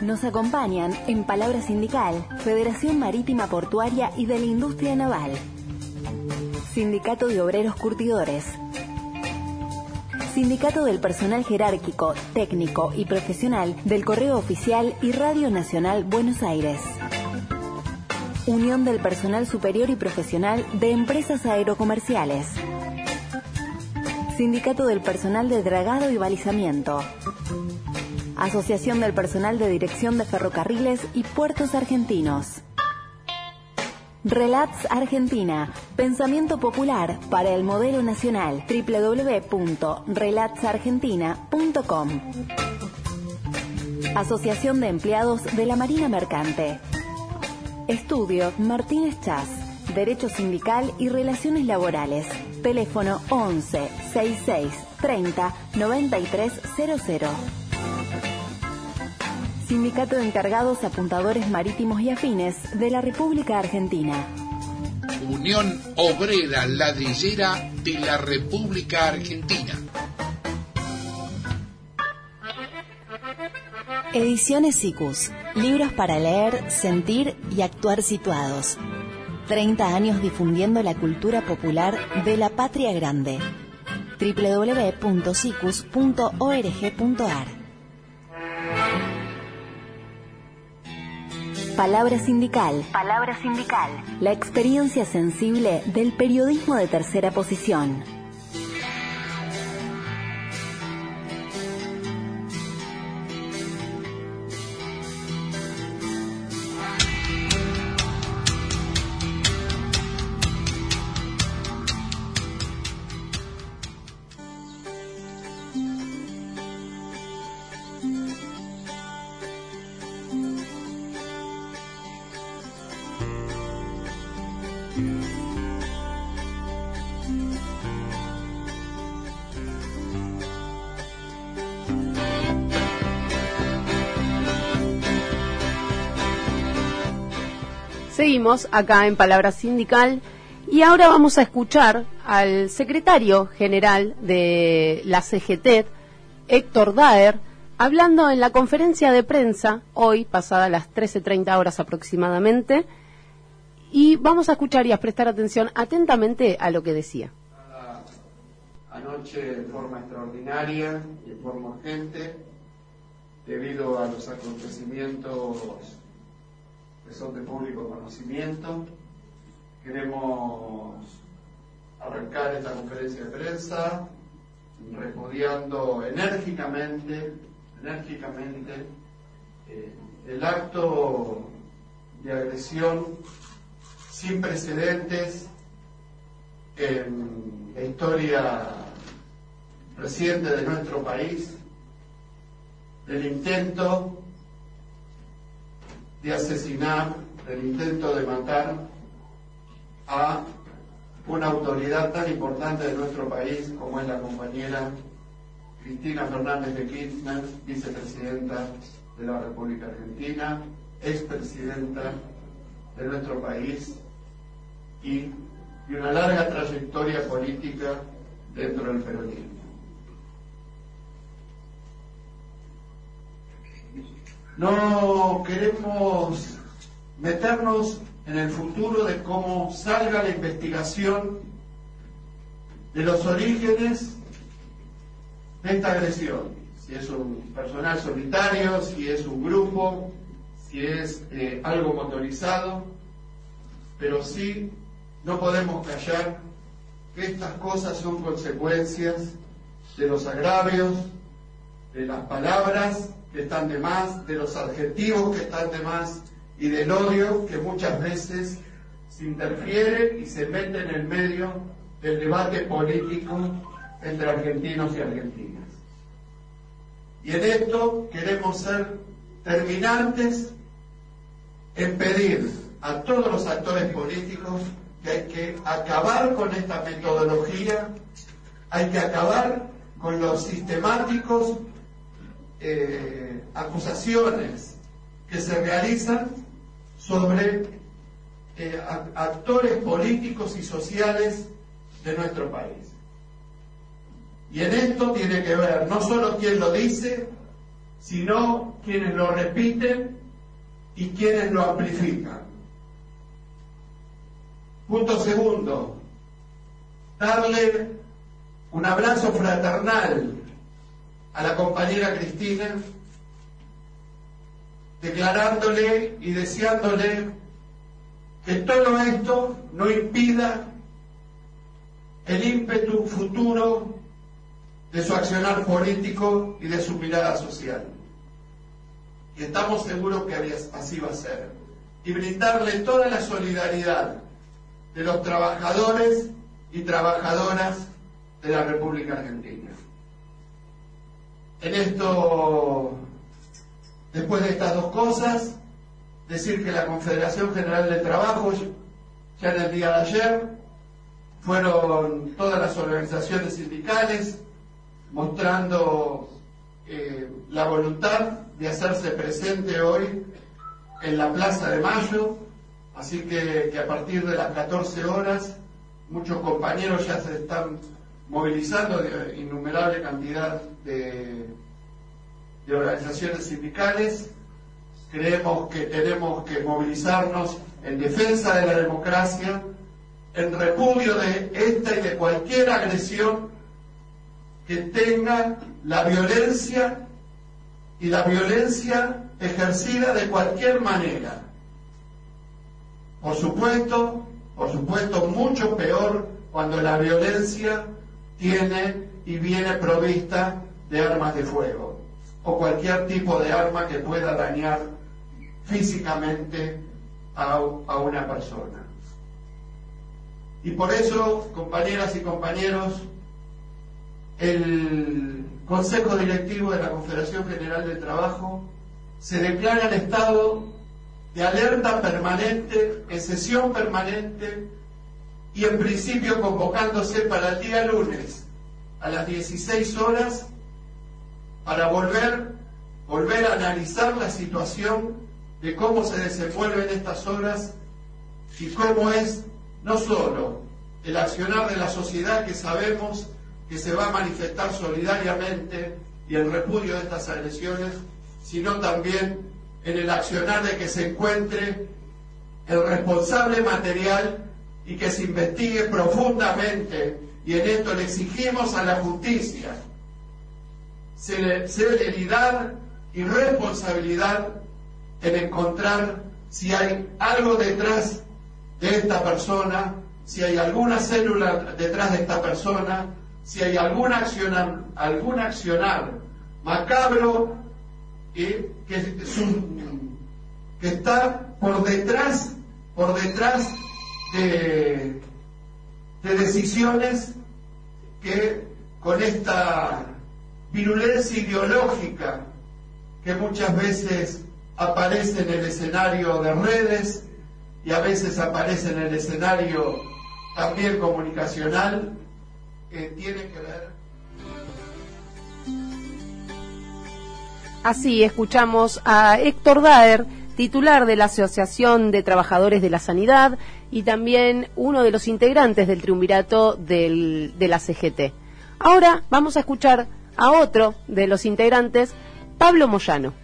Nos acompañan en Palabra Sindical, Federación Marítima Portuaria y de la Industria Naval, Sindicato de Obreros Curtidores, Sindicato del Personal Jerárquico, Técnico y Profesional del Correo Oficial y Radio Nacional Buenos Aires, Unión del Personal Superior y Profesional de Empresas Aerocomerciales, Sindicato del Personal de Dragado y Balizamiento, Asociación del Personal de Dirección de Ferrocarriles y Puertos Argentinos. Relats Argentina, pensamiento popular para el modelo nacional. www.relatsargentina.com. Asociación de Empleados de la Marina Mercante. Estudio Martínez Chas, Derecho Sindical y Relaciones Laborales. Teléfono 11 66 30 9300. Sindicato de Encargados Apuntadores Marítimos y Afines de la República Argentina. Unión Obrera Ladrillera de la República Argentina. Ediciones SICUS. Libros para leer, sentir y actuar situados. 30 años difundiendo la cultura popular de la patria grande. www.sicus.org.ar. Palabra Sindical. Palabra Sindical. La experiencia sensible del periodismo de tercera posición. Seguimos acá en Palabra Sindical y ahora vamos a escuchar al secretario general de la CGT, Héctor Daer, hablando en la conferencia de prensa hoy, pasada las 13:30 horas aproximadamente, y vamos a escuchar y a prestar atención atentamente a lo que decía. Anoche de forma extraordinaria y de forma urgente, debido a los acontecimientos que son de público conocimiento, queremos arrancar esta conferencia de prensa repudiando enérgicamente el acto de agresión sin precedentes en la historia reciente de nuestro país, del intento de asesinar, del intento de matar a una autoridad tan importante de nuestro país como es la compañera Cristina Fernández de Kirchner, vicepresidenta de la República Argentina, expresidenta de nuestro país y una larga trayectoria política dentro del peronismo. No queremos meternos en el futuro de cómo salga la investigación de los orígenes de esta agresión, si es un personal solitario, si es un grupo, si es algo motorizado, pero sí no podemos callar que estas cosas son consecuencias de los agravios, de las palabras que están de más, de los adjetivos que están de más y del odio que muchas veces se interfiere y se mete en el medio del debate político entre argentinos y argentinas. Y en esto queremos ser terminantes en pedir a todos los actores políticos que hay que acabar con esta metodología, hay que acabar con los sistemáticos acusaciones que se realizan sobre actores políticos y sociales de nuestro país. Y en esto tiene que ver no solo quién lo dice, sino quienes lo repiten y quienes lo amplifican. Punto segundo, darle un abrazo fraternal a la compañera Cristina, declarándole y deseándole que todo esto no impida el ímpetu futuro de su accionar político y de su mirada social. Y estamos seguros que así va a ser. Y brindarle toda la solidaridad de los trabajadores y trabajadoras de la República Argentina. En esto, después de estas dos cosas, decir que la Confederación General del Trabajo, ya en el día de ayer, fueron todas las organizaciones sindicales mostrando la voluntad de hacerse presente hoy en la Plaza de Mayo, así que a partir de las 14 horas muchos compañeros ya se están movilizando, de innumerable cantidad de organizaciones sindicales. Creemos que tenemos que movilizarnos en defensa de la democracia, en repudio de esta y de cualquier agresión que tenga la violencia y la violencia ejercida de cualquier manera. Por supuesto, mucho peor cuando la violencia tiene y viene provista de armas de fuego o cualquier tipo de arma que pueda dañar físicamente a una persona. Y por eso, compañeras y compañeros, el Consejo Directivo de la Confederación General del Trabajo se declara en estado de alerta permanente, en sesión permanente y en principio convocándose para el día lunes a las 16 horas para volver a analizar la situación de cómo se desenvuelven estas horas y cómo es no solo el accionar de la sociedad, que sabemos que se va a manifestar solidariamente y en repudio de estas agresiones, sino también en el accionar de que se encuentre el responsable material y que se investigue profundamente, y en esto le exigimos a la justicia celeridad y responsabilidad en encontrar si hay algo detrás de esta persona, si hay alguna célula detrás de esta persona, si hay algún accionar macabro que está por detrás de decisiones que con esta virulencia ideológica que muchas veces aparece en el escenario de redes y a veces aparece en el escenario también comunicacional, tiene que ver. Así escuchamos a Héctor Daer, titular de la Asociación de Trabajadores de la Sanidad y también uno de los integrantes del triunvirato de la CGT. Ahora vamos a escuchar a otro de los integrantes, Pablo Moyano.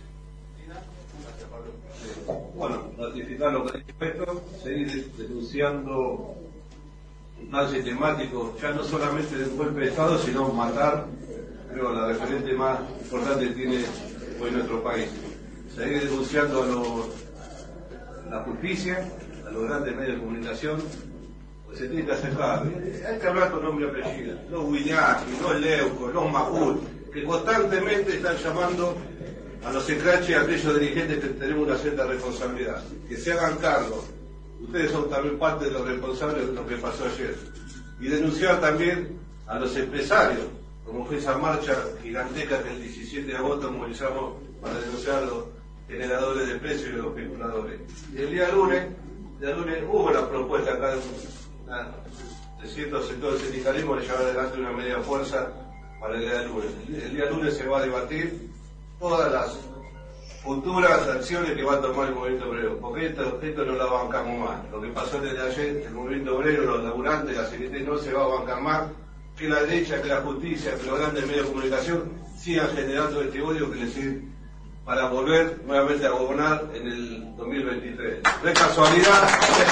Bueno, ratificar lo que ha dicho, seguir denunciando más sistemático, ya no solamente del golpe de Estado, sino matar, creo, la referente más importante que tiene hoy nuestro país. Seguir denunciando a la justicia, a los grandes medios de comunicación, pues se tiene que hacer cargo. Hay que hablar con nombre y apellido. Los Wiñaki, los Leuco, los Majul, que constantemente están llamando a los escraches y a aquellos dirigentes que tenemos una cierta responsabilidad, que se hagan cargo. Ustedes son también parte de los responsables de lo que pasó ayer. Y denunciar también a los empresarios, como fue esa marcha gigantesca que el 17 de agosto movilizamos para denunciar a los generadores de precios y los especuladores. Y el día lunes hubo la propuesta acá de ciertos sectores del sindicalismo de llevar adelante una media fuerza para el día lunes. El día lunes se va a debatir todas las futuras acciones que va a tomar el movimiento obrero, porque esto no la bancamos más. Lo que pasó desde ayer, el movimiento obrero, los laburantes, la CGT no se va a bancar más que la derecha, que la justicia, que los grandes medios de comunicación sigan generando este odio que les sirve para volver nuevamente a gobernar en el 2023. No es casualidad,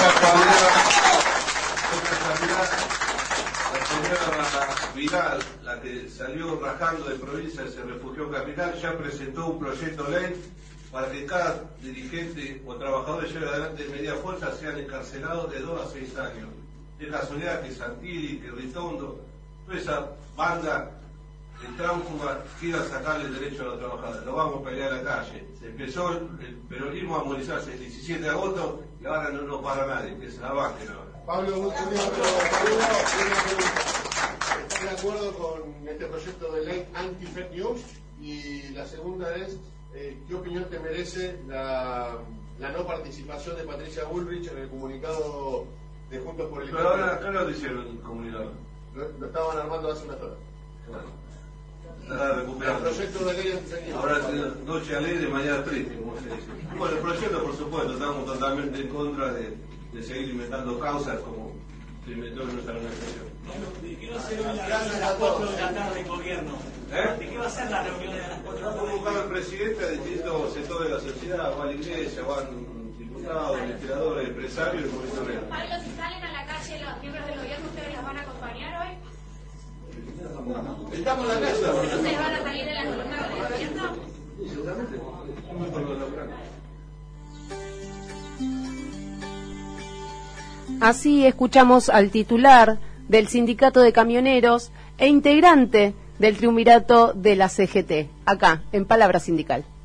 la señora Vidal, la que salió rajando de provincia y se refugió en capital, ya presentó un proyecto de ley para que cada dirigente o trabajador que lleve adelante de media fuerza sean encarcelados de 2 a 6 años. Es casualidad que Santilli, que Ritondo, toda esa banda de tránsfugas quiera sacarle el derecho a los trabajadores. Lo vamos a pelear a la calle. Se empezó el peronismo a movilizarse el 17 de agosto y ahora no nos para nadie, que se la banquen ahora. Pablo, ¿estás de acuerdo con este proyecto de ley anti-fake news? Y la segunda es, ¿qué opinión te merece la no participación de Patricia Bullrich en el comunicado de Juntos por el Pero ahora, acá no lo hicieron el comunicado. Lo estaban armando hace unas horas. Estará recuperando. El proyecto de ley anti-fake news. Ahora noche alegre, mañana triste, como se dice. Bueno, el proyecto, por supuesto, estamos totalmente en contra de seguir inventando causas como se inventó en nuestra organización. ¿De qué va a ser la reunión de las 4 de la tarde en gobierno? ¿De qué va a ser la reunión de las 4 de la tarde? Vamos a buscar al presidente de distintos sectores de la sociedad, va a la iglesia, van diputados, legisladores, empresarios y movimiento real. Pablo, si salen a la calle los miembros del gobierno, ¿ustedes los van a acompañar hoy? Estamos en la casa. ¿Ustedes van a salir de la columna del gobierno? Sí, seguramente. Muy por lo logrado. Así escuchamos al titular del Sindicato de Camioneros e integrante del Triunvirato de la CGT, acá, en Palabra Sindical.